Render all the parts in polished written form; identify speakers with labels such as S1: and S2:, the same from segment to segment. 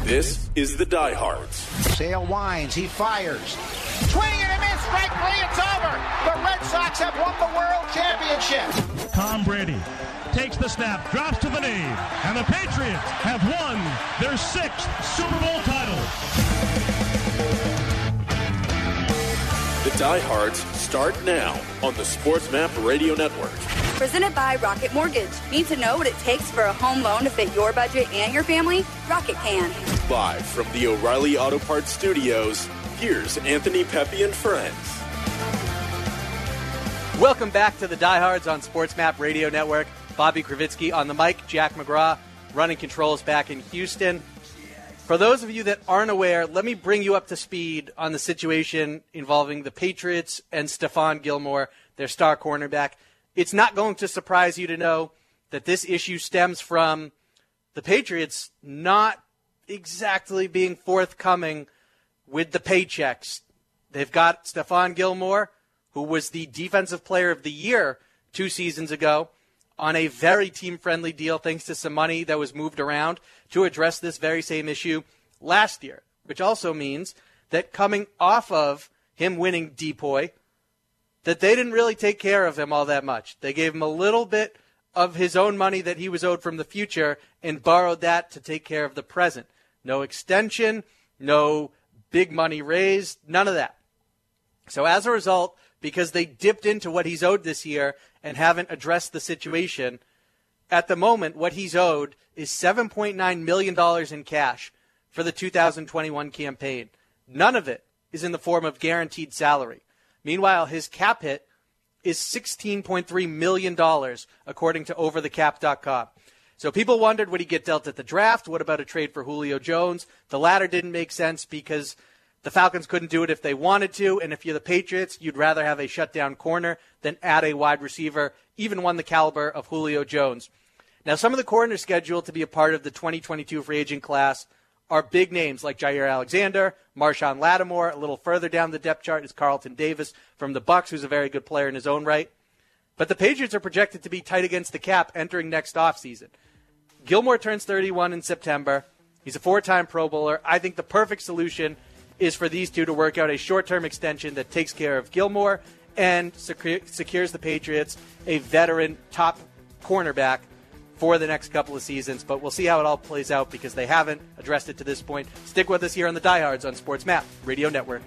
S1: This is the Diehards.
S2: Sale winds, he fires. Swing and a miss, strike three, it's over. The Red Sox have won the World Championship.
S3: Tom Brady takes the snap, drops to the knee, and the Patriots have won their 6th Super Bowl title.
S1: The Diehards start now on the SportsMap Radio Network.
S4: Presented by Rocket Mortgage. Need to know what it takes for a home loan to fit your budget and your family? Rocket can.
S1: Live from the O'Reilly Auto Parts Studios, here's Anthony Pepe and friends.
S5: Welcome back to the Diehards on SportsMap Radio Network. Bobby Kravitsky on the mic, Jack McGraw running controls back in Houston. For those of you that aren't aware, let me bring you up to speed on the situation involving the Patriots and Stephon Gilmore, their star cornerback. It's not going to surprise you to know that this issue stems from the Patriots not exactly being forthcoming with the paychecks. They've got Stephon Gilmore, who was the Defensive Player of the Year 2 seasons ago, on a very team-friendly deal thanks to some money that was moved around to address this very same issue last year, which also means that coming off of him winning DPOY, that they didn't really take care of him all that much. They gave him a little bit of his own money that he was owed from the future and borrowed that to take care of the present. No extension, no big money raised, none of that. So as a result, because they dipped into what he's owed this year and haven't addressed the situation, at the moment what he's owed is $7.9 million in cash for the 2021 campaign. None of it is in the form of guaranteed salary. Meanwhile, his cap hit is $16.3 million, according to OverTheCap.com. So people wondered, would he get dealt at the draft? What about a trade for Julio Jones? The latter didn't make sense because the Falcons couldn't do it if they wanted to, and if you're the Patriots, you'd rather have a shutdown corner than add a wide receiver, even one the caliber of Julio Jones. Now, some of the corners scheduled to be a part of the 2022 free agent class are big names like Jair Alexander, Marshawn Lattimore. A little further down the depth chart is Carlton Davis from the Bucs, who's a very good player in his own right. But the Patriots are projected to be tight against the cap entering next offseason. Gilmore turns 31 in September. He's a 4-time Pro Bowler. I think the perfect solution is for these two to work out a short-term extension that takes care of Gilmore and secures the Patriots a veteran top cornerback for the next couple of seasons. But we'll see how it all plays out because they haven't addressed it to this point. Stick with us here on the Diehards on SportsMap Radio Network.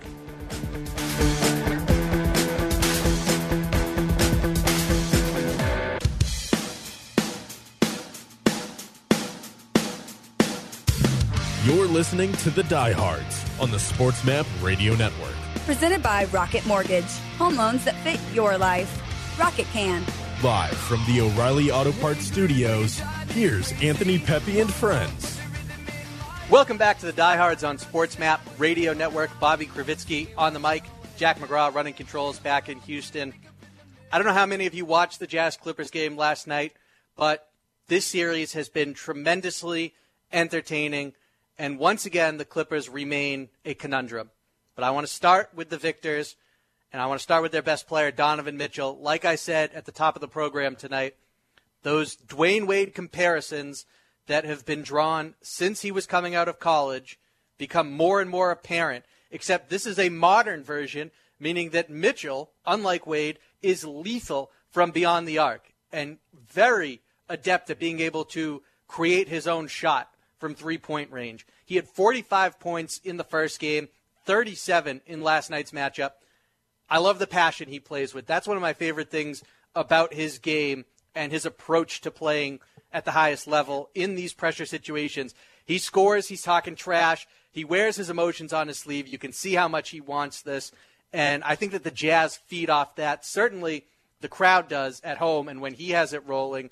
S1: You're listening to the Diehards on the SportsMap Radio Network.
S4: Presented by Rocket Mortgage. Home loans that fit your life. Rocket can.
S1: Live from the O'Reilly Auto Parts Studios, here's Anthony Pepe and friends.
S5: Welcome back to the Diehards on SportsMap Radio Network. Bobby Kravitsky on the mic. Jack McGraw running controls back in Houston. I don't know how many of you watched the Jazz-Clippers game last night, but this series has been tremendously entertaining. And once again, the Clippers remain a conundrum. But I want to start with the victors, and I want to start with their best player, Donovan Mitchell. Like I said at the top of the program tonight, those Dwayne Wade comparisons that have been drawn since he was coming out of college become more and more apparent, except this is a modern version, meaning that Mitchell, unlike Wade, is lethal from beyond the arc and very adept at being able to create his own shot from three-point range. He had 45 points in the first game, 37 in last night's matchup. I love the passion he plays with. That's one of my favorite things about his game and his approach to playing at the highest level in these pressure situations. He scores, he's talking trash, he wears his emotions on his sleeve. You can see how much he wants this, and I think that the Jazz feed off that. Certainly the crowd does at home, and when he has it rolling,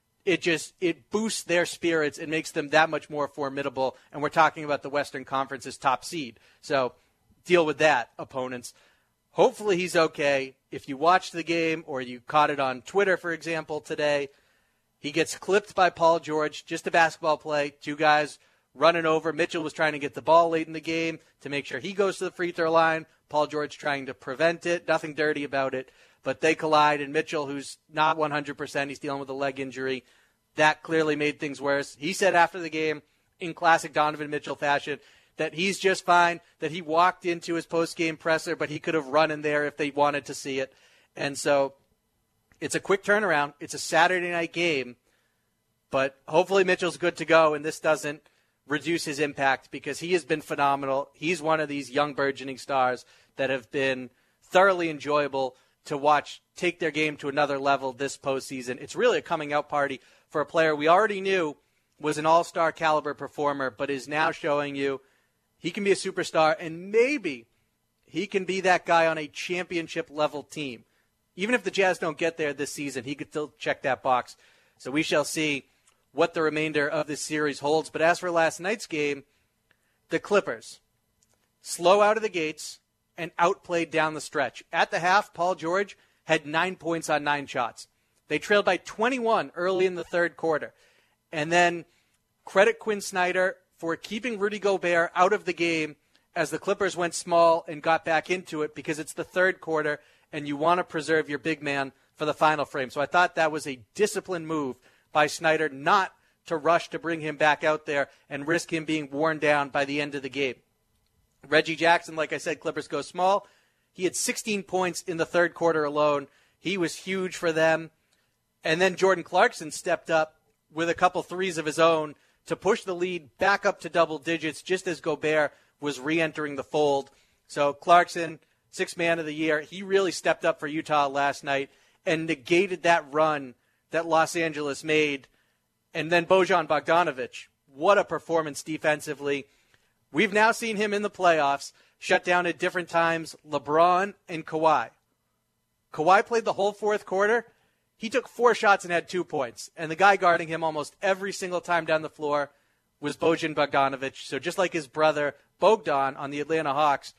S5: it boosts their spirits. It makes them that much more formidable. And we're talking about the Western Conference's top seed. So deal with that, opponents. Hopefully he's okay. If you watched the game or you caught it on Twitter, for example, today, he gets clipped by Paul George, just a basketball play, 2 guys running over. Mitchell was trying to get the ball late in the game to make sure he goes to the free throw line. Paul George trying to prevent it. Nothing dirty about it. But they collide, and Mitchell, who's not 100%, he's dealing with a leg injury. That clearly made things worse. He said after the game, in classic Donovan Mitchell fashion, that he's just fine, that he walked into his post-game presser, but he could have run in there if they wanted to see it. And so it's a quick turnaround. It's a Saturday night game, but hopefully Mitchell's good to go, and this doesn't reduce his impact because he has been phenomenal. He's one of these young burgeoning stars that have been thoroughly enjoyable to watch take their game to another level this postseason. It's really a coming out party for a player we already knew was an all-star caliber performer, but is now showing you he can be a superstar, and maybe he can be that guy on a championship-level team. Even if the Jazz don't get there this season, he could still check that box. So we shall see what the remainder of this series holds. But as for last night's game, the Clippers, slow out of the gates and outplayed down the stretch. At the half, Paul George had 9 points on 9 shots. They trailed by 21 early in the third quarter. And then credit Quinn Snyder for keeping Rudy Gobert out of the game as the Clippers went small and got back into it because it's the third quarter and you want to preserve your big man for the final frame. So I thought that was a disciplined move by Snyder not to rush to bring him back out there and risk him being worn down by the end of the game. Reggie Jackson, like I said, Clippers go small. He had 16 points in the third quarter alone. He was huge for them. And then Jordan Clarkson stepped up with a couple threes of his own to push the lead back up to double digits just as Gobert was re-entering the fold. So Clarkson, sixth man of the year, he really stepped up for Utah last night and negated that run that Los Angeles made. And then Bojan Bogdanovic, what a performance defensively. We've now seen him in the playoffs shut down at different times LeBron and Kawhi. Kawhi played the whole fourth quarter. He took 4 shots and had 2 points. And the guy guarding him almost every single time down the floor was Bojan Bogdanovic. So just like his brother Bogdan on the Atlanta Hawks,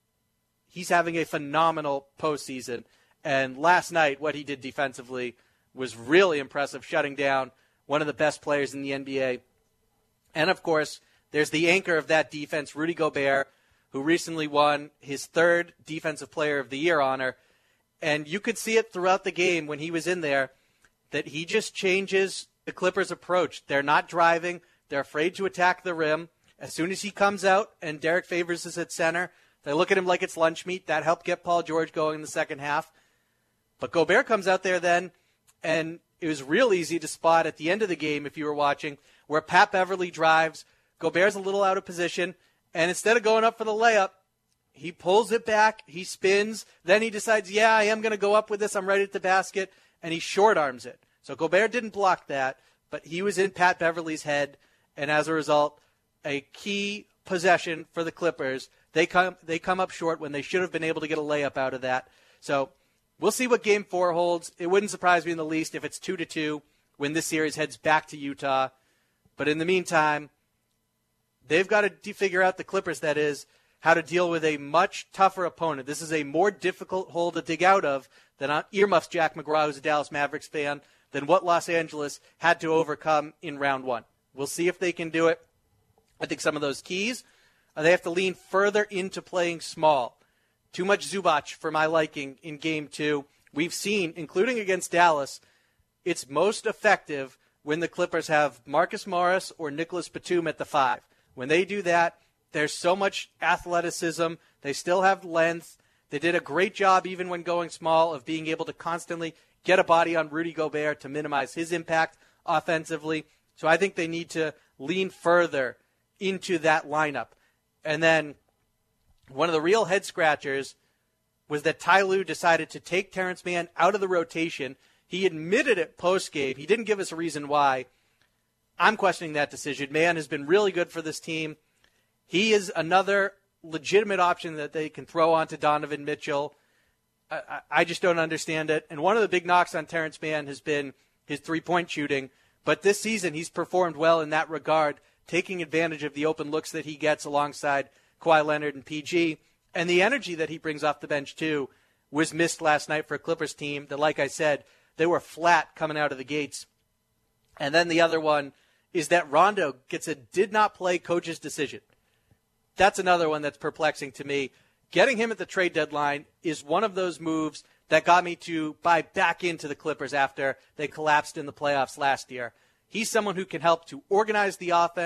S5: he's having a phenomenal postseason. And last night, what he did defensively was really impressive, shutting down one of the best players in the NBA. And, of course, there's the anchor of that defense, Rudy Gobert, who recently won his 3rd Defensive Player of the Year honor. And you could see it throughout the game when he was in there that he just changes the Clippers' approach. They're not driving. They're afraid to attack the rim. As soon as he comes out and Derek Favors is at center, they look at him like it's lunch meat. That helped get Paul George going in the second half. But Gobert comes out there then, and it was real easy to spot at the end of the game, if you were watching, where Pat Beverly drives. Gobert's a little out of position, and instead of going up for the layup, he pulls it back, he spins, then he decides, yeah, I am going to go up with this, I'm right at the basket, and he short arms it. So Gobert didn't block that, but he was in Pat Beverly's head, and as a result, a key possession for the Clippers. They come up short when they should have been able to get a layup out of that. So we'll see what Game 4 holds. It wouldn't surprise me in the least if it's 2-2 when this series heads back to Utah. But in the meantime, they've got to figure out, the Clippers that is, how to deal with a much tougher opponent. This is a more difficult hole to dig out of than earmuffs Jack McGraw, who's a Dallas Mavericks fan, than what Los Angeles had to overcome in round 1. We'll see if they can do it. I think some of those keys, they have to lean further into playing small. Too much Zubac for my liking in Game 2. We've seen, including against Dallas, it's most effective when the Clippers have Marcus Morris or Nicholas Batum at the 5. When they do that, there's so much athleticism. They still have length. They did a great job, even when going small, of being able to constantly get a body on Rudy Gobert to minimize his impact offensively. So I think they need to lean further into that lineup. And then one of the real head-scratchers was that Ty Lue decided to take Terrence Mann out of the rotation. He admitted it post-game. He didn't give us a reason why. I'm questioning that decision. Mann has been really good for this team. He is another legitimate option that they can throw onto Donovan Mitchell. I just don't understand it. And one of the big knocks on Terrence Mann has been his three-point shooting. But this season he's performed well in that regard, taking advantage of the open looks that he gets alongside Kawhi Leonard and PG. And the energy that he brings off the bench, too, was missed last night for a Clippers team that, like I said, they were flat coming out of the gates. And then the other one is that Rondo gets a did-not-play coach's decision. That's another one that's perplexing to me. Getting him at the trade deadline is one of those moves that got me to buy back into the Clippers after they collapsed in the playoffs last year. He's someone who can help to organize the offense.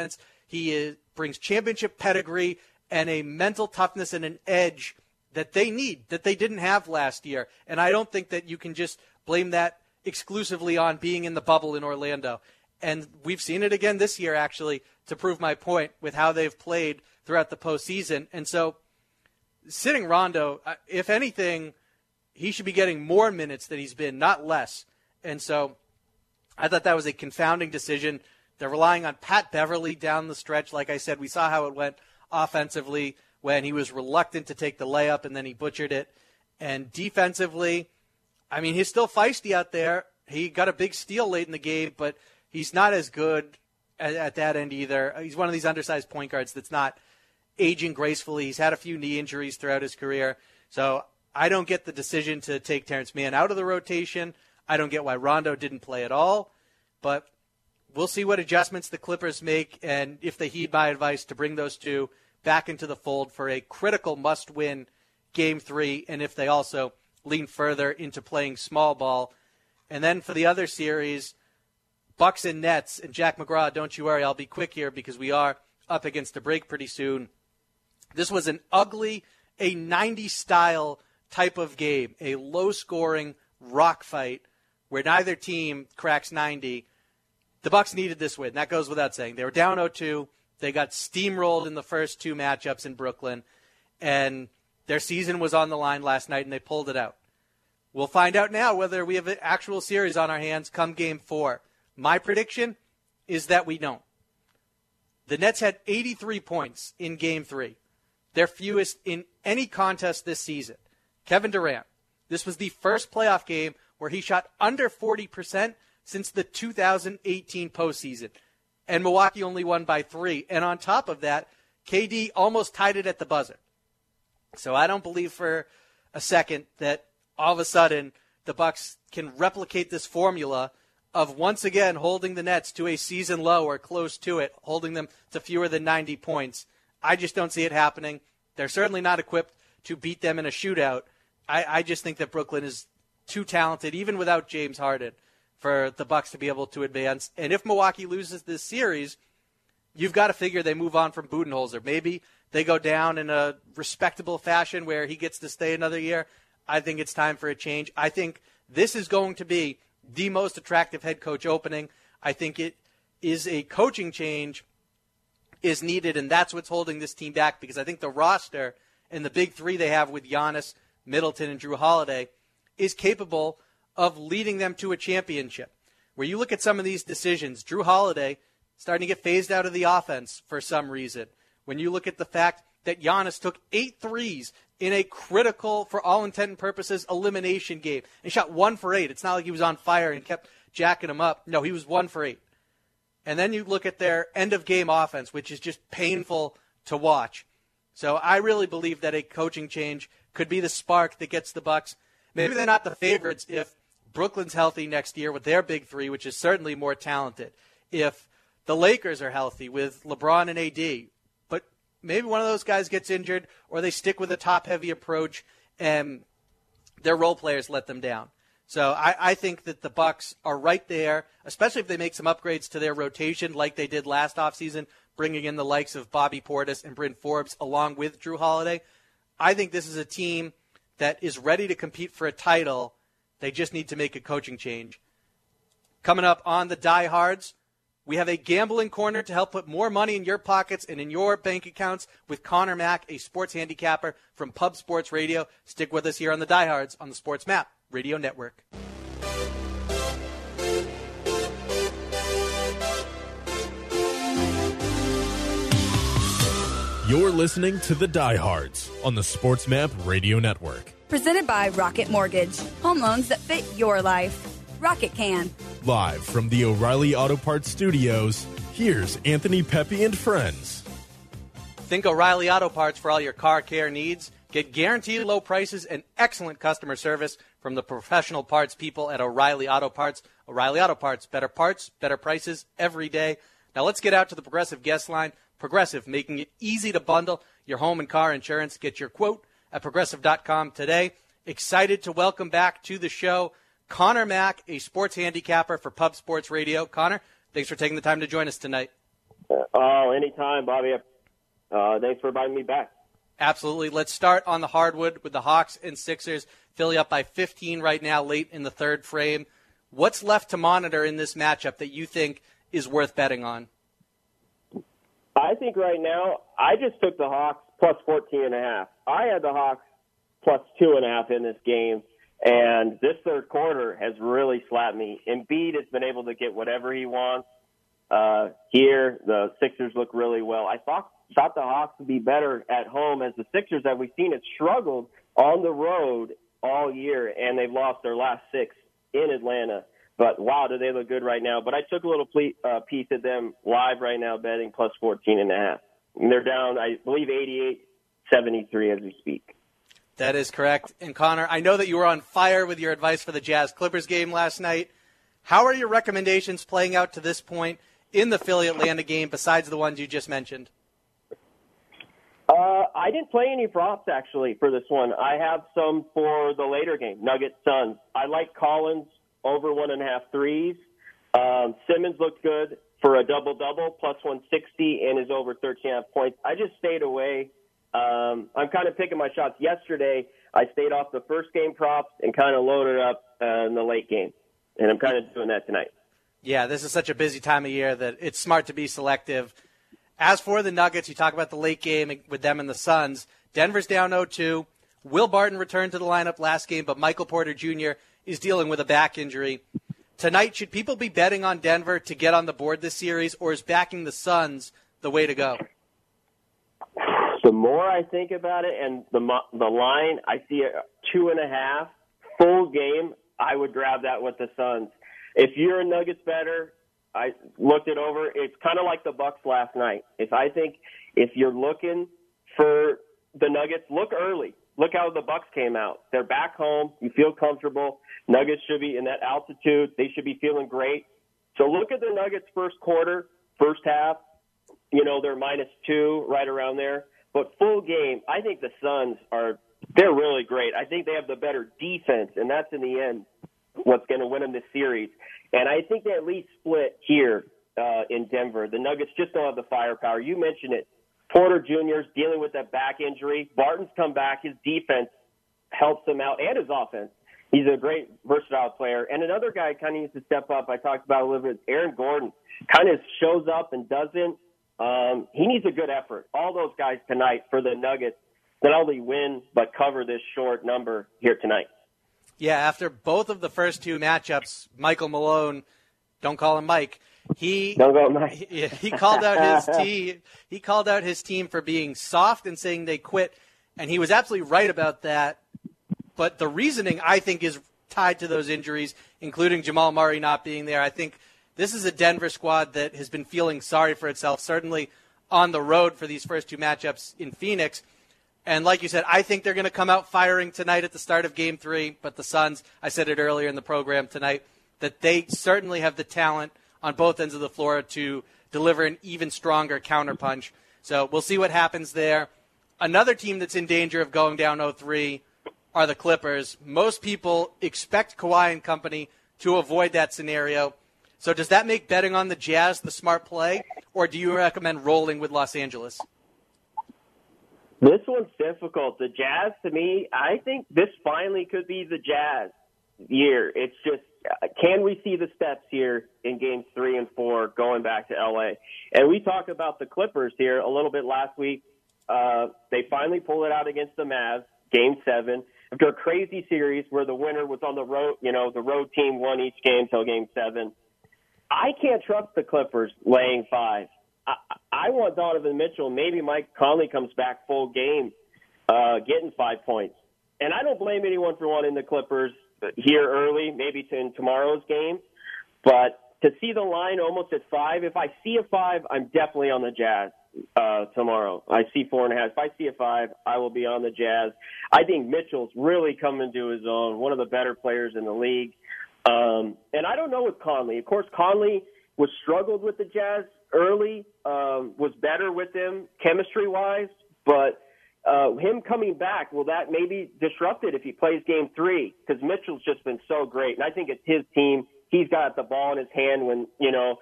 S5: He brings championship pedigree and a mental toughness and an edge that they need, that they didn't have last year. And I don't think that you can just blame that exclusively on being in the bubble in Orlando. And we've seen it again this year, actually, to prove my point with how they've played throughout the postseason. And so sitting Rondo, if anything, he should be getting more minutes than he's been, not less. And so I thought that was a confounding decision. They're relying on Pat Beverly down the stretch. Like I said, we saw how it went offensively when he was reluctant to take the layup and then he butchered it. And defensively, I mean, he's still feisty out there. He got a big steal late in the game, but he's not as good at that end either. He's one of these undersized point guards that's not aging gracefully. He's had a few knee injuries throughout his career. So I don't get the decision to take Terrence Mann out of the rotation. I don't get why Rondo didn't play at all. But we'll see what adjustments the Clippers make and if they heed my advice to bring those two back into the fold for a critical must-win Game 3, and if they also lean further into playing small ball. And then for the other series, Bucks and Nets, and Jack McGraw, don't you worry, I'll be quick here because we are up against a break pretty soon. This was an ugly, a 90s-style type of game, a low-scoring rock fight where neither team cracks 90. The Bucks needed this win. That goes without saying. They were down 0-2. They got steamrolled in the first two matchups in Brooklyn, and their season was on the line last night, and they pulled it out. We'll find out now whether we have an actual series on our hands come Game 4. My prediction is that we don't. The Nets had 83 points in Game 3, their fewest in any contest this season. Kevin Durant, this was the first playoff game where he shot under 40% since the 2018 postseason. And Milwaukee only won by 3. And on top of that, KD almost tied it at the buzzer. So I don't believe for a second that all of a sudden the Bucks can replicate this formula of once again holding the Nets to a season low or close to it, holding them to fewer than 90 points. I just don't see it happening. They're certainly not equipped to beat them in a shootout. I just think that Brooklyn is too talented, even without James Harden, for the Bucks to be able to advance. And if Milwaukee loses this series, you've got to figure they move on from Budenholzer. Maybe they go down in a respectable fashion where he gets to stay another year. I think it's time for a change. I think this is going to be the most attractive head coach opening. I think it is a coaching change is needed, and that's what's holding this team back because I think the roster and the big three they have with Giannis, Middleton, and Drew Holiday is capable of leading them to a championship. Where you look at some of these decisions, Drew Holiday starting to get phased out of the offense for some reason. When you look at the fact that Giannis took 8 threes in a critical, for all intent and purposes, elimination game and shot 1 for 8. It's not like he was on fire and kept jacking him up. No, he was 1 for 8. And then you look at their end-of-game offense, which is just painful to watch. So I really believe that a coaching change could be the spark that gets the Bucks. Maybe they're not the favorites if Brooklyn's healthy next year with their big three, which is certainly more talented. If the Lakers are healthy with LeBron and AD, but maybe one of those guys gets injured or they stick with a top-heavy approach and their role players let them down. So I think that the Bucks are right there, especially if they make some upgrades to their rotation like they did last offseason, bringing in the likes of Bobby Portis and Bryn Forbes along with Drew Holiday. I think this is a team that is ready to compete for a title. They just need to make a coaching change. Coming up on the Diehards, we have a gambling corner to help put more money in your pockets and in your bank accounts with Connor Mack, a sports handicapper from Pub Sports Radio. Stick with us here on the Diehards on the Sports Map Radio Network.
S1: You're listening to the Diehards on the Sports Map Radio Network.
S4: Presented by Rocket Mortgage. Home loans that fit your life. Rocket can.
S1: Live from the O'Reilly Auto Parts Studios, here's Anthony Pepe and friends.
S5: Think O'Reilly Auto Parts for all your car care needs. Get guaranteed low prices and excellent customer service from the professional parts people at O'Reilly Auto Parts. O'Reilly Auto Parts, better prices every day. Now let's get out to the Progressive guest line. Progressive, making it easy to bundle your home and car insurance. Get your quote at Progressive.com today. Excited to welcome back to the show Connor Mack, a sports handicapper for Pub Sports Radio. Connor, thanks for taking the time to join us tonight.
S6: Oh, anytime, Bobby. Thanks for inviting me back.
S5: Absolutely. Let's start on the hardwood with the Hawks and Sixers. Philly up by 15 right now, late in the third frame. What's left to monitor in this matchup that you think is worth betting on?
S6: I think right now, I just took the Hawks plus 14.5. I had the Hawks plus 2.5 in this game, and this third quarter has really slapped me. Embiid has been able to get whatever he wants. Here, the Sixers look really well. I thought the Hawks would be better at home, as the Sixers that we've seen have struggled on the road all year, and they've lost their last 6 in Atlanta. But, wow, do they look good right now. But I took a little piece of them live right now, betting plus 14.5. And they're down, I believe, 88-73 as we speak.
S5: That is correct. And, Connor, I know that you were on fire with your advice for the Jazz-Clippers game last night. How are your recommendations playing out to this point in the Philly-Atlanta game besides the ones you just mentioned?
S6: I didn't play any props, actually, for this one. I have some for the later game, Nuggets-Suns. I like Collins over 1.5 threes. Simmons looked good for a double-double, plus 160, and is over 13.5 points. I just stayed away. I'm kind of picking my shots. Yesterday, I stayed off the first game props and kind of loaded up in the late game, and I'm kind of doing that tonight.
S5: Yeah, this is such a busy time of year that it's smart to be selective. As for the Nuggets, you talk about the late game with them and the Suns. Denver's down 0-2. Will Barton returned to the lineup last game, but Michael Porter Jr. is dealing with a back injury. Tonight, should people be betting on Denver to get on the board this series, or is backing the Suns the way to go?
S6: The more I think about it, and the line, I see a 2.5 full game, I would grab that with the Suns. If you're a Nuggets bettor, I looked it over. It's kind of like the Bucks last night. If you're looking for the Nuggets, look early. Look how the Bucks came out. They're back home. You feel comfortable. Nuggets should be in that altitude. They should be feeling great. So look at the Nuggets first quarter, first half. They're -2, right around there. But full game, I think the Suns they're really great. I think they have the better defense, and that's in the end what's going to win them this series. And I think they at least split here in Denver. The Nuggets just don't have the firepower. You mentioned it. Porter Jr. is dealing with that back injury. Barton's come back. His defense helps him out, and his offense. He's a great, versatile player. And another guy kind of needs to step up. I talked about a little bit. Aaron Gordon kind of shows up and doesn't. He needs a good effort. All those guys tonight for the Nuggets not only win but cover this short number here tonight.
S5: Yeah, after both of the first two matchups, Michael Malone, don't call him Mike, he called out his team. He called out his team for being soft and saying they quit, and he was absolutely right about that. But the reasoning, I think, is tied to those injuries, including Jamal Murray not being there. I think this is a Denver squad that has been feeling sorry for itself, certainly on the road for these first two matchups in Phoenix. And like you said, I think they're going to come out firing tonight at the start of Game 3. But the Suns, I said it earlier in the program tonight, that they certainly have the talent on both ends of the floor to deliver an even stronger counterpunch. So we'll see what happens there. Another team that's in danger of going down 0-3 are the Clippers. Most people expect Kawhi and company to avoid that scenario. So does that make betting on the Jazz the smart play, or do you recommend rolling with Los Angeles?
S6: This one's difficult. The Jazz, to me, I think this finally could be the Jazz year. It's just, can we see the steps here in Games 3 and 4 going back to L.A.? And we talked about the Clippers here a little bit last week. They finally pulled it out against the Mavs, Game 7. After a crazy series where the winner was on the road, the road team won each game till Game 7. I can't trust the Clippers laying 5. I want Donovan Mitchell. Maybe Mike Conley comes back full game, getting 5 points. And I don't blame anyone for wanting the Clippers here early, maybe in tomorrow's game. But to see the line almost at 5, if I see a 5, I'm definitely on the Jazz tomorrow. I see 4.5. If I see a 5, I will be on the Jazz. I think Mitchell's really coming to his own, one of the better players in the league. And I don't know with Conley. Of course, Conley was struggled with the Jazz early, was better with them chemistry-wise, but him coming back, will that maybe disrupt it if he plays Game 3? Because Mitchell's just been so great, and I think it's his team. He's got the ball in his hand when,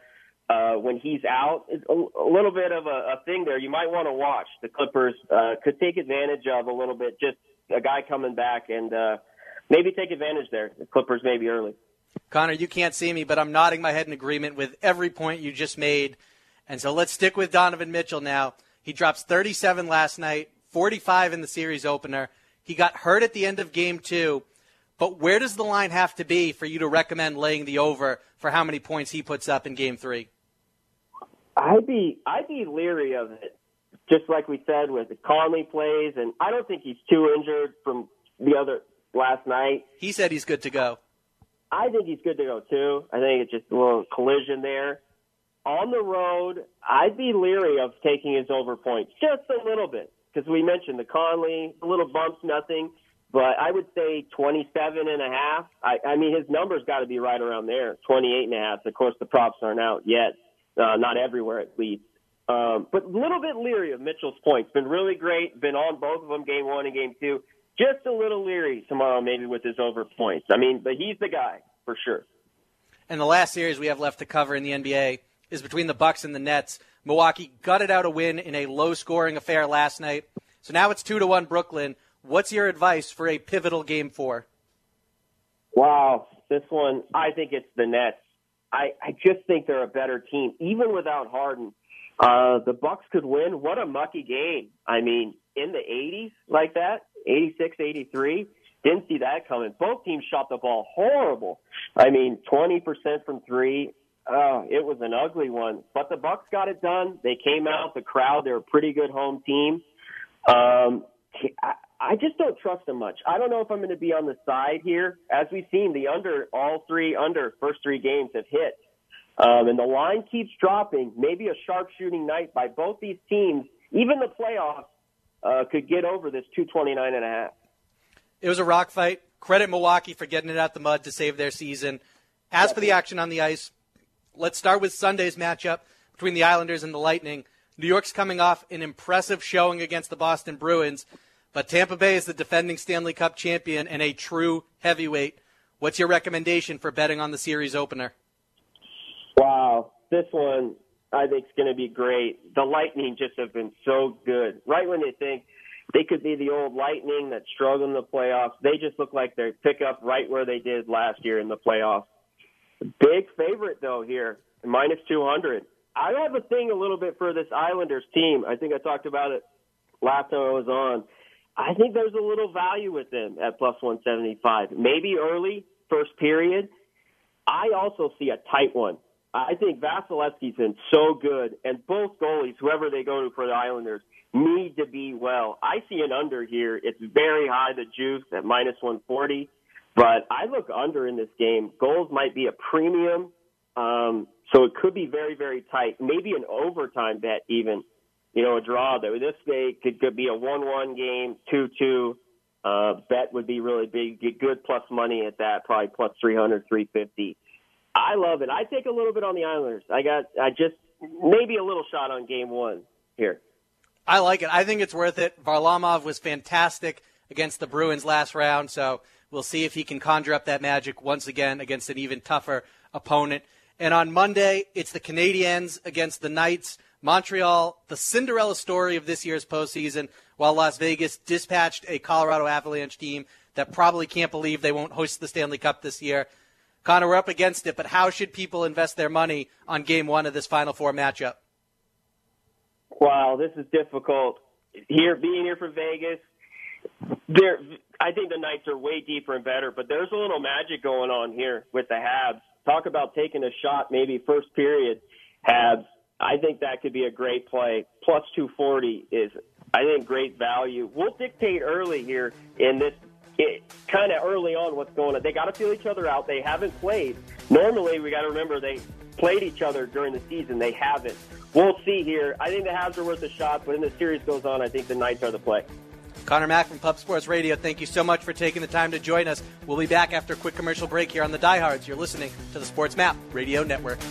S6: when he's out, it's a little bit of a thing there you might want to watch. The Clippers could take advantage of a little bit, just a guy coming back and maybe take advantage there. The Clippers maybe early.
S5: Connor, you can't see me, but I'm nodding my head in agreement with every point you just made. And so let's stick with Donovan Mitchell now. He drops 37 last night, 45 in the series opener. He got hurt at the end of Game 2. But where does the line have to be for you to recommend laying the over for how many points he puts up in Game 3?
S6: I'd be leery of it, just like we said with the Conley plays, and I don't think he's too injured from the other last night.
S5: He said he's good to go.
S6: I think he's good to go too. I think it's just a little collision there. On the road, I'd be leery of taking his over points just a little bit because we mentioned the Conley, a little bumps, nothing. But I would say 27.5. I mean, his number's got to be right around there, 28.5. Of course, the props aren't out yet, not everywhere at least. But a little bit leery of Mitchell's points. Been really great. Been on both of them, Game 1 and Game 2. Just a little leery tomorrow maybe with his over points. I mean, but he's the guy for sure.
S5: And the last series we have left to cover in the NBA is between the Bucks and the Nets. Milwaukee gutted out a win in a low-scoring affair last night. So now it's 2-1 Brooklyn. What's your advice for a pivotal Game 4?
S6: Wow, this one, I think it's the Nets. I just think they're a better team, even without Harden. The Bucks could win. What a mucky game. I mean, in the 80s like that, 86, 83, didn't see that coming. Both teams shot the ball horrible. I mean, 20% from three. It was an ugly one. But the Bucks got it done. They came out, the crowd, they're a pretty good home team. I just don't trust them much. I don't know if I'm going to be on the side here. As we've seen, the first three games have hit. And the line keeps dropping. Maybe a sharpshooting night by both these teams, even the playoffs, could get over this 229.5.
S5: It was a rock fight. Credit Milwaukee for getting it out the mud to save their season. As for the action on the ice, let's start with Sunday's matchup between the Islanders and the Lightning. New York's coming off an impressive showing against the Boston Bruins, but Tampa Bay is the defending Stanley Cup champion and a true heavyweight. What's your recommendation for betting on the series opener?
S6: Wow, this one I think is going to be great. The Lightning just have been so good. Right when they think they could be the old Lightning that struggled in the playoffs, they just look like they pick up right where they did last year in the playoffs. Big favorite, though, here, minus 200. I have a thing a little bit for this Islanders team. I think I talked about it last time I was on. I think there's a little value with them at plus 175. Maybe early, first period. I also see a tight one. I think Vasilevsky's been so good, and both goalies, whoever they go to for the Islanders, need to be well. I see an under here. It's very high, the juice, at minus 140. But I look under in this game. Goals might be a premium, so it could be very, very tight. Maybe an overtime bet even. You know, a draw, though. This day could be a 1-1 game, 2-2. Bet would be really big. Get good plus money at that, probably plus 300, 350. I love it. I take a little bit on the Islanders. I just maybe a little shot on Game 1 here.
S5: I like it. I think it's worth it. Varlamov was fantastic against the Bruins last round, so we'll see if he can conjure up that magic once again against an even tougher opponent. And on Monday, it's the Canadiens against the Knights. Montreal, the Cinderella story of this year's postseason, while Las Vegas dispatched a Colorado Avalanche team that probably can't believe they won't host the Stanley Cup this year. Connor, we're up against it, but how should people invest their money on Game 1 of this Final Four matchup?
S6: Wow, this is difficult. Being here for Vegas, I think the Knights are way deeper and better, but there's a little magic going on here with the Habs. Talk about taking a shot, maybe first period, Habs. I think that could be a great play. Plus 240 is, I think, great value. We'll dictate early here in this, kind of early on what's going on. They got to feel each other out. They haven't played. Normally, we got to remember they played each other during the season. They haven't. We'll see here. I think the Habs are worth a shot, but in the series goes on, I think the Knights are the play.
S5: Connor Mack from Pub Sports Radio, thank you so much for taking the time to join us. We'll be back after a quick commercial break here on the Diehards. You're listening to the Sports Map Radio Network.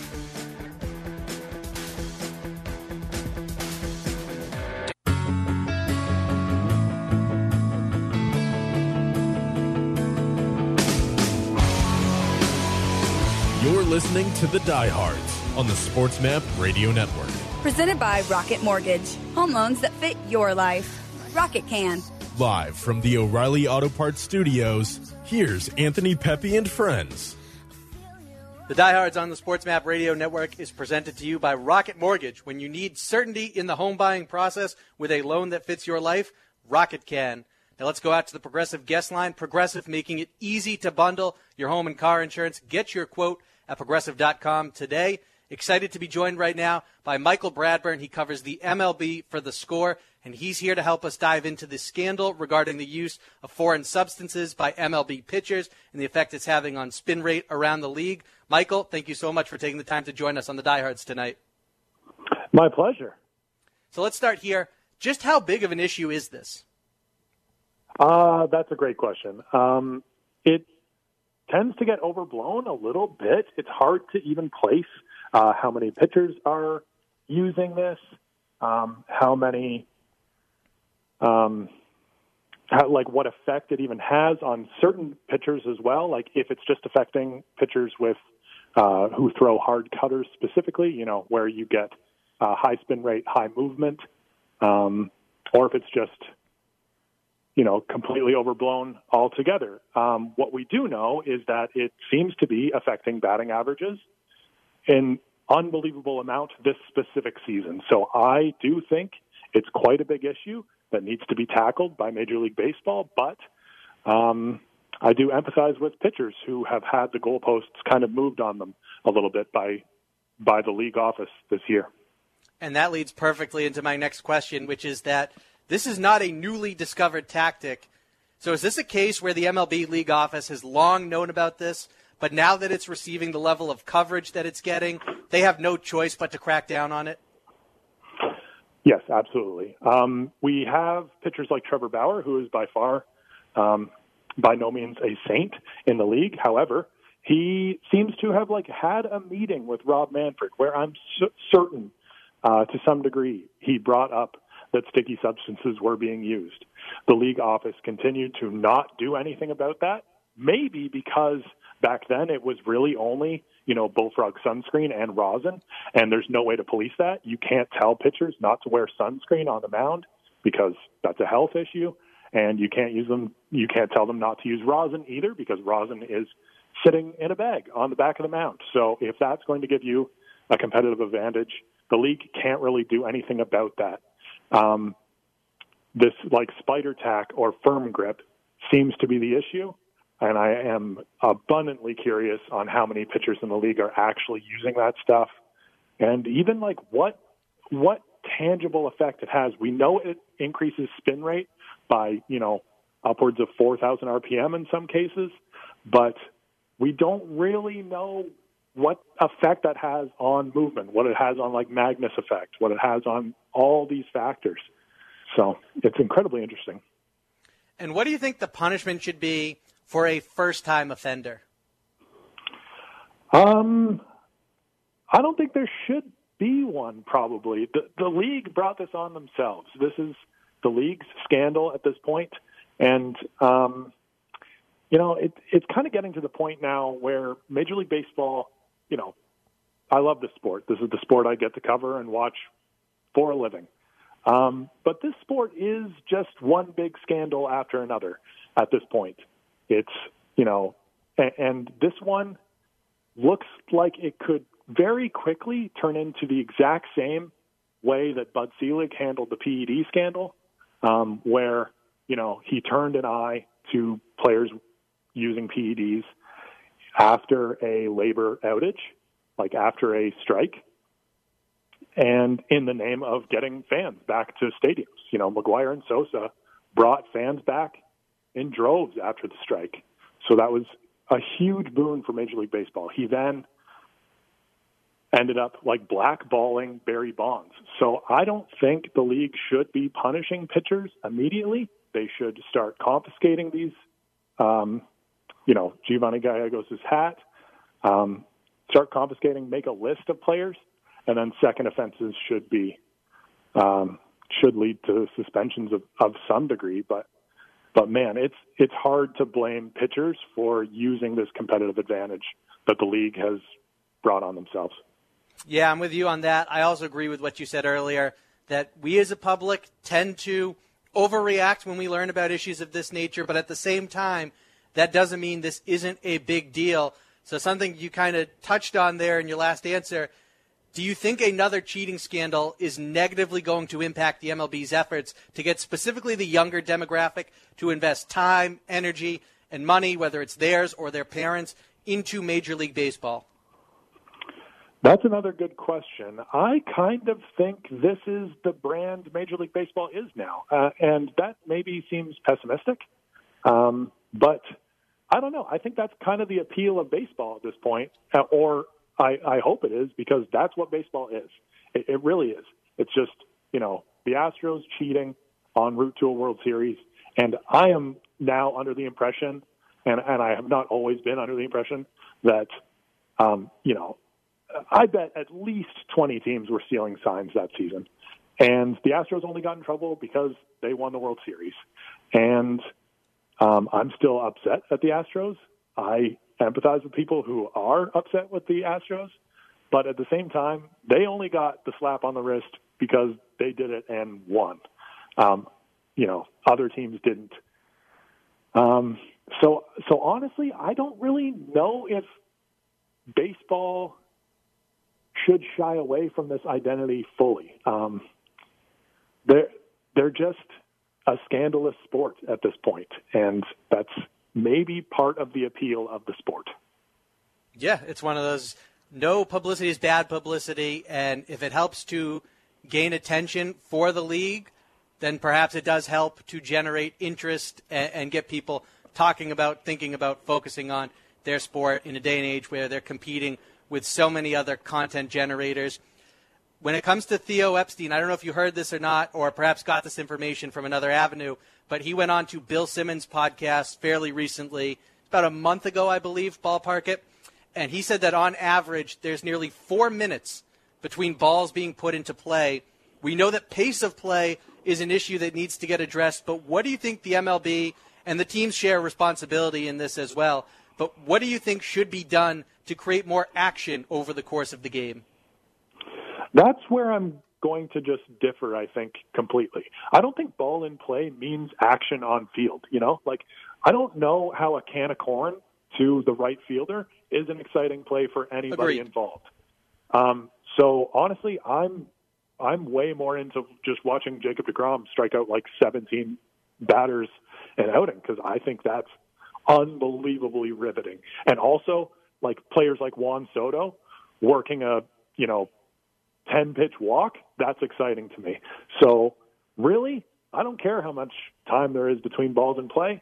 S1: You're listening to the Diehards on the SportsMap Radio Network.
S4: Presented by Rocket Mortgage. Home loans that fit your life. Rocket can.
S1: Live from the O'Reilly Auto Parts Studios, here's Anthony Pepe and friends.
S5: The Diehards on the SportsMap Radio Network is presented to you by Rocket Mortgage. When you need certainty in the home buying process with a loan that fits your life, Rocket can. Now let's go out to the Progressive guest line. Progressive, making it easy to bundle your home and car insurance. Get your quote at Progressive.com today. Excited to be joined right now by Michael Bradburn. He covers the MLB for The Score, and he's here to help us dive into the scandal regarding the use of foreign substances by MLB pitchers and the effect it's having on spin rate around the league. Michael, thank you so much for taking the time to join us on the Diehards tonight.
S7: My pleasure.
S5: So let's start here. Just how big of an issue is this?
S7: That's a great question. It tends to get overblown a little bit. It's hard to even place how many pitchers are using this, how many, what effect it even has on certain pitchers as well. Like if it's just affecting pitchers with who throw hard cutters specifically, you know, where you get high spin rate, high movement, or if it's just, you know, completely overblown altogether. What we do know is that it seems to be affecting batting averages in unbelievable amount this specific season. So I do think it's quite a big issue that needs to be tackled by Major League Baseball, but I do empathize with pitchers who have had the goalposts kind of moved on them a little bit by the league office this year.
S5: And that leads perfectly into my next question, which is that this is not a newly discovered tactic. So is this a case where the MLB league office has long known about this, but now that it's receiving the level of coverage that it's getting, they have no choice but to crack down on it?
S7: Yes, absolutely. We have pitchers like Trevor Bauer, who is by far, by no means a saint in the league. However, he seems to have had a meeting with Rob Manfred where I'm certain to some degree he brought up that sticky substances were being used. The league office continued to not do anything about that, maybe because back then it was really only, Bullfrog sunscreen and rosin, and there's no way to police that. You can't tell pitchers not to wear sunscreen on the mound because that's a health issue, and you can't tell them not to use rosin either because rosin is sitting in a bag on the back of the mound. So if that's going to give you a competitive advantage, the league can't really do anything about that. This spider tack or firm grip seems to be the issue, and I am abundantly curious on how many pitchers in the league are actually using that stuff, and even what tangible effect it has. We know it increases spin rate by upwards of 4,000 RPM in some cases, but we don't really know what effect that has on movement, what it has on Magnus effect, what it has on all these factors. So it's incredibly interesting.
S5: And what do you think the punishment should be for a first-time offender?
S7: I don't think there should be one, probably. The league brought this on themselves. This is the league's scandal at this point. And, it's kind of getting to the point now where Major League Baseball, I love this sport. This is the sport I get to cover and watch for a living. But this sport is just one big scandal after another at this point. It's, and this one looks like it could very quickly turn into the exact same way that Bud Selig handled the PED scandal, where, he turned an eye to players using PEDs after a labor outage, after a strike, and in the name of getting fans back to stadiums. McGuire and Sosa brought fans back in droves after the strike. So that was a huge boon for Major League Baseball. He then ended up blackballing Barry Bonds. So I don't think the league should be punishing pitchers immediately. They should start confiscating these, Giovanni Gallegos' hat, start confiscating, make a list of players, and then second offenses should lead to suspensions of some degree. But man, it's hard to blame pitchers for using this competitive advantage that the league has brought on themselves.
S5: Yeah, I'm with you on that. I also agree with what you said earlier, that we as a public tend to overreact when we learn about issues of this nature, but at the same time, that doesn't mean this isn't a big deal. So something you kind of touched on there in your last answer, do you think another cheating scandal is negatively going to impact the MLB's efforts to get specifically the younger demographic to invest time, energy, and money, whether it's theirs or their parents, into Major League Baseball?
S7: That's another good question. I kind of think this is the brand Major League Baseball is now, and that maybe seems pessimistic, but I don't know. I think that's kind of the appeal of baseball at this point, or I hope it is, because that's what baseball is. It really is. It's just, the Astros cheating en route to a World Series, and I am now under the impression, and I have not always been under the impression, that, I bet at least 20 teams were stealing signs that season. And the Astros only got in trouble because they won the World Series. And I'm still upset at the Astros. I empathize with people who are upset with the Astros. But at the same time, they only got the slap on the wrist because they did it and won. Other teams didn't. So honestly, I don't really know if baseball should shy away from this identity fully. They're just a scandalous sport at this point, and that's maybe part of the appeal of the sport.
S5: Yeah, it's one of those, no publicity is bad publicity, and if it helps to gain attention for the league, then perhaps it does help to generate interest and get people talking about, thinking about, focusing on their sport in a day and age where they're competing with so many other content generators. When it comes to Theo Epstein, I don't know if you heard this or not, or perhaps got this information from another avenue, but he went on to Bill Simmons' podcast fairly recently, about a month ago, I believe, ballpark it, and he said that on average there's nearly 4 minutes between balls being put into play. We know that pace of play is an issue that needs to get addressed, but what do you think the MLB and the teams share responsibility in this as well, but what do you think should be done to create more action over the course of the game?
S7: That's where I'm going to just differ, I think, completely. I don't think ball in play means action on field, I don't know how a can of corn to the right fielder is an exciting play for anybody involved. So honestly, I'm way more into just watching Jacob deGrom strike out like 17 batters an outing, because I think that's unbelievably riveting. And also, like players like Juan Soto working a 10-pitch walk, that's exciting to me. So really, I don't care how much time there is between balls in play.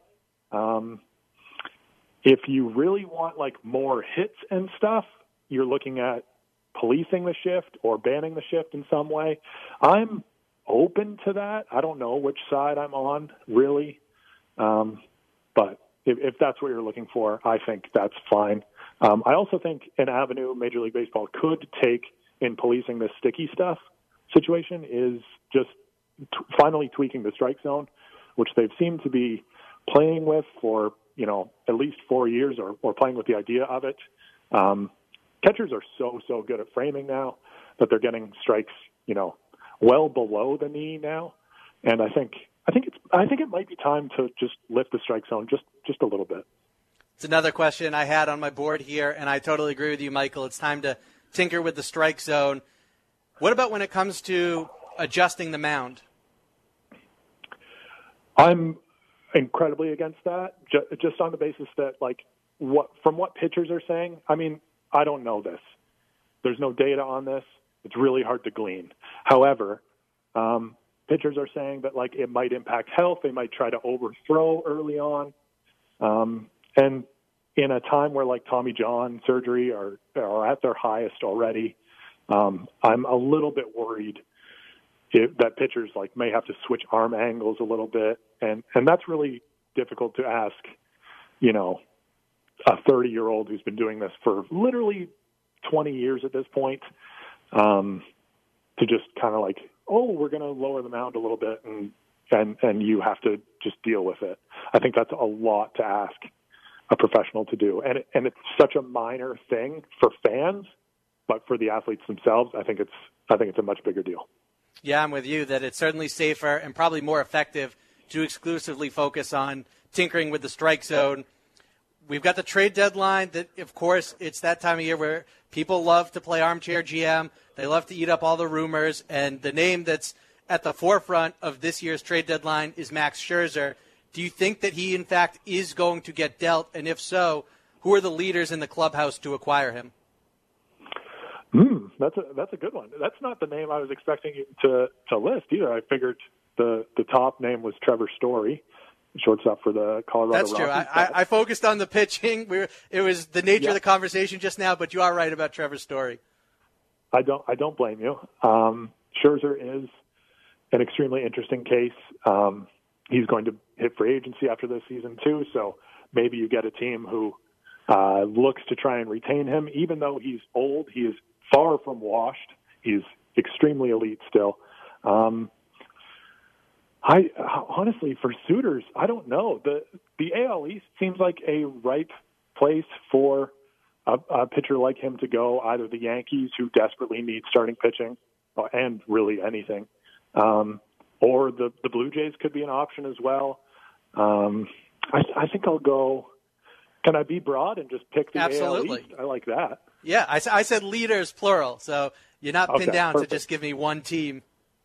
S7: If you really want like more hits and stuff, you're looking at policing the shift or banning the shift in some way. I'm open to that. I don't know which side I'm on, really. But if that's what you're looking for, I think that's fine. I also think an avenue Major League Baseball could take in policing this sticky stuff situation is just finally tweaking the strike zone, which they've seemed to be playing with for, at least 4 years or playing with the idea of it. Catchers are so good at framing now that they're getting strikes, well below the knee now. And I think it might be time to just lift the strike zone just a little bit.
S5: It's another question I had on my board here, and I totally agree with you, Michael. It's time to tinker with the strike zone. What about when it comes to adjusting the mound?
S7: I'm incredibly against that, just on the basis that, from what pitchers are saying, I don't know this. There's no data on this. It's really hard to glean. However, pitchers are saying that, it might impact health. They might try to overthrow early on. And in a time where, Tommy John surgery are at their highest already, I'm a little bit worried that pitchers, may have to switch arm angles a little bit. And that's really difficult to ask, a 30-year-old who's been doing this for literally 20 years at this point, to just kind of we're going to lower the mound a little bit and you have to just deal with it. I think that's a lot to ask a professional to do. And it's such a minor thing for fans but for the athletes themselves, I think it's a much bigger deal.
S5: Yeah, I'm with you that it's certainly safer and probably more effective to exclusively focus on tinkering with the strike zone. We've got the trade deadline that, of course, it's that time of year where people love to play armchair GM. They love to eat up all the rumors, and the name that's at the forefront of this year's trade deadline is Max Scherzer. Do you think that he, in fact, is going to get dealt? And if so, who are the leaders in the clubhouse to acquire him?
S7: That's a good one. That's not the name I was expecting you to list either. I figured the top name was Trevor Story, shortstop for the Colorado Rockies.
S5: That's true. I focused on the pitching. It was the nature of the conversation just now, but you are right about Trevor Story.
S7: I don't blame you. Scherzer is an extremely interesting case. He's going to hit free agency after this season too, so maybe you get a team who looks to try and retain him. Even though he's old, he is far from washed. He's extremely elite still. I honestly, for suitors, I don't know. The AL East seems like a ripe place for a pitcher like him to go. Either the Yankees, who desperately need starting pitching, and really anything, or the Blue Jays could be an option as well. I think I'll go. Can I be broad and just pick the
S5: Absolutely.
S7: AL East? I like that.
S5: Yeah, I said leaders, plural, so you're not pinned down
S7: perfect.
S5: to just give me one team.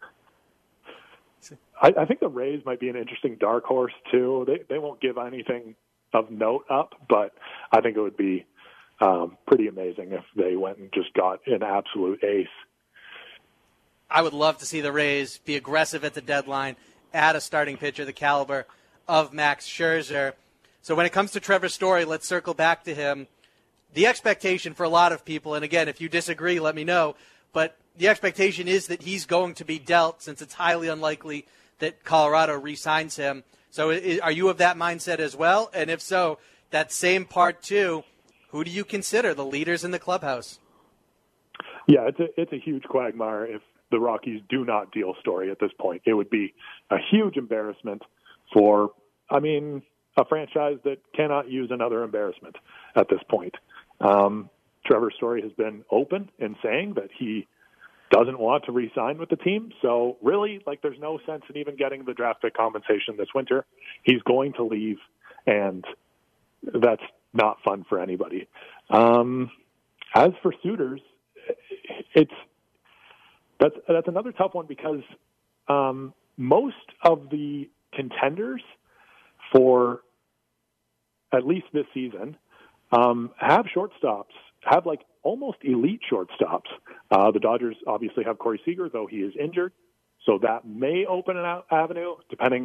S7: I think the Rays might be an interesting dark horse, too. They won't give anything of note up, but I think it would be pretty amazing if they went and just got an absolute ace.
S5: I would love to see the Rays be aggressive at the deadline, add a starting pitcher the caliber of Max Scherzer. So when it comes to Trevor Story, let's circle back to him. The expectation for a lot of people, and again, if you disagree, let me know, but the expectation is that he's going to be dealt since it's highly unlikely that Colorado re-signs him. So are you of that mindset as well? And if so, that same part too, who do you consider the leaders in the clubhouse?
S7: Yeah, it's a huge quagmire if the Rockies do not deal Story at this point. It would be a huge embarrassment for, a franchise that cannot use another embarrassment at this point. Trevor Story has been open in saying that he doesn't want to re-sign with the team. So really, there's no sense in even getting the draft pick compensation this winter. He's going to leave, and that's not fun for anybody. As for suitors, that's another tough one because most of the contenders for at least this season have shortstops, have almost elite shortstops. The Dodgers obviously have Corey Seager, though he is injured, so that may open an avenue depending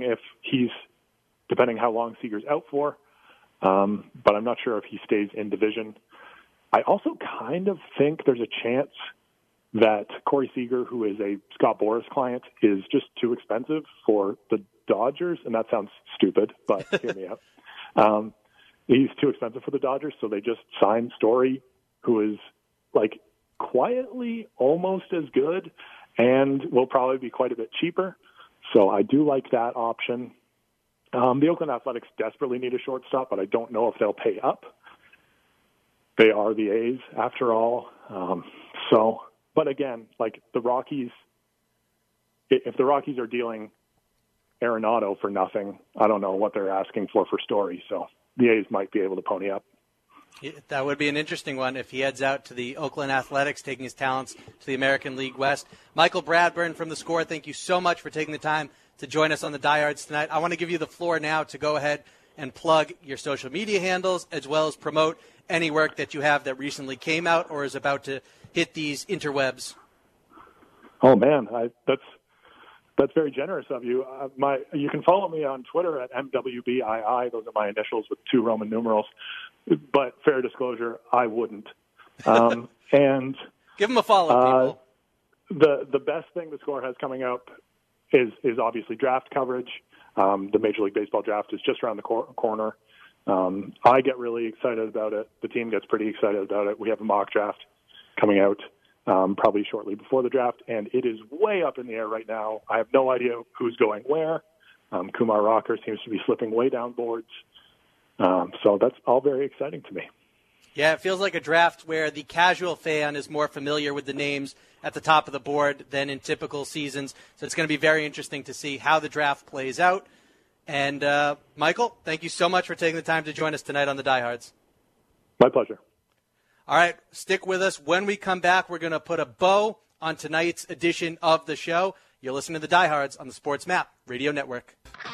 S7: how long Seager's out for. But I'm not sure if he stays in division. I also kind of think there's a chance that Corey Seager, who is a Scott Boras client, is just too expensive for the Dodgers, and that sounds stupid, but hear me out. He's too expensive for the Dodgers, so they just signed Story, who is quietly almost as good and will probably be quite a bit cheaper. So I do like that option. The Oakland Athletics desperately need a shortstop, but I don't know if they'll pay up. They are the A's after all. But again, the Rockies, if the Rockies are dealing Arenado for nothing, I don't know what they're asking for Story. So the A's might be able to pony up.
S5: That would be an interesting one if he heads out to the Oakland Athletics, taking his talents to the American League West. Michael Bradburn from The Score, thank you so much for taking the time to join us on the Diehards tonight. I want to give you the floor now to go ahead and plug your social media handles as well as promote any work that you have that recently came out or is about to hit these interwebs.
S7: Oh, man, that's very generous of you. You can follow me on Twitter at MWBII. Those are my initials with 2 Roman numerals. But fair disclosure, I wouldn't. And
S5: give them a follow,
S7: people. The best thing The Score has coming up is obviously draft coverage. The Major League Baseball draft is just around the corner. I get really excited about it. The team gets pretty excited about it. We have a mock draft coming out probably shortly before the draft, and it is way up in the air right now. I have no idea who's going where. Kumar Rocker seems to be slipping way down boards. So that's all very exciting to me.
S5: Yeah, it feels like a draft where the casual fan is more familiar with the names at the top of the board than in typical seasons. So it's going to be very interesting to see how the draft plays out. And, Michael, thank you so much for taking the time to join us tonight on the Diehards.
S7: My pleasure.
S5: All right, stick with us. When we come back, we're going to put a bow on tonight's edition of the show. You're listening to the Diehards on the Sports Map Radio Network.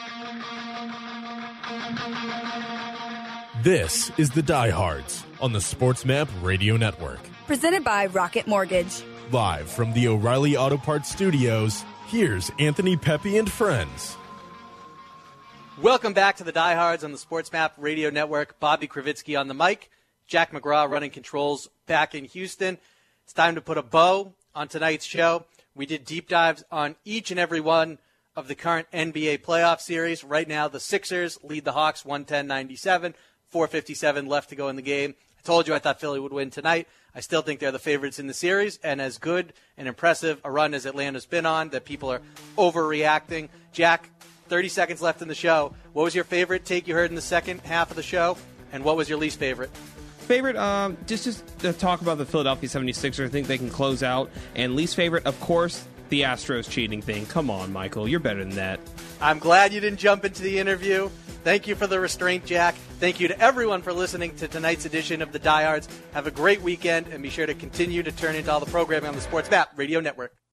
S1: This is the Diehards on the Sports Map Radio Network.
S4: Presented by Rocket Mortgage.
S1: Live from the O'Reilly Auto Parts Studios, here's Anthony Pepe and friends.
S5: Welcome back to the Diehards on the Sports Map Radio Network. Bobby Kravitsky on the mic. Jack McGraw running controls back in Houston. It's time to put a bow on tonight's show. We did deep dives on each and every one of the current NBA playoff series. Right now, the Sixers lead the Hawks 110-97, 4:57 left to go in the game. I told you I thought Philly would win tonight. I still think they're the favorites in the series, and as good and impressive a run as Atlanta's been on, that people are overreacting. Jack, 30 seconds left in the show. What was your favorite take you heard in the second half of the show, and what was your least favorite?
S8: Favorite, just to talk about the Philadelphia 76ers. I think they can close out. And least favorite, of course, the Astros cheating thing. Come on, Michael. You're better than that.
S5: I'm glad you didn't jump into the interview. Thank you for the restraint, Jack. Thank you to everyone for listening to tonight's edition of the Diehards. Have a great weekend, and be sure to continue to turn into all the programming on the Sports Map Radio Network.